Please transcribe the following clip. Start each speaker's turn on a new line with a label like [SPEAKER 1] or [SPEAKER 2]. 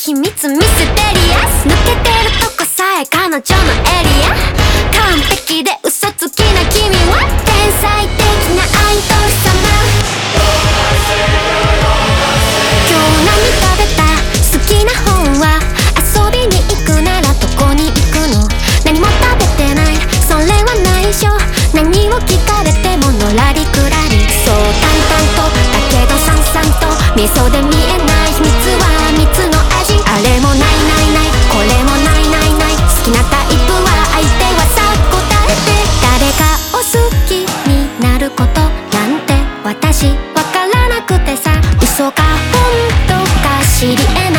[SPEAKER 1] 秘密ミステリアス、抜けてるとこさえ彼女のエリア、完璧で嘘つきな君は天才的なアイドル様。今日何食べた？好きな本は？遊びに行くならどこに行くの？何も食べてない、それは内緒。何を聞かれてものらりくらり、そう淡々とだけどさんさんと味噌で見えない秘密は蜜の味。あれもないないない、これもないないない、好きなタイプは相手はさ答えて。誰かを好きになることなんて私わからなくてさ、嘘か本当か知り得ない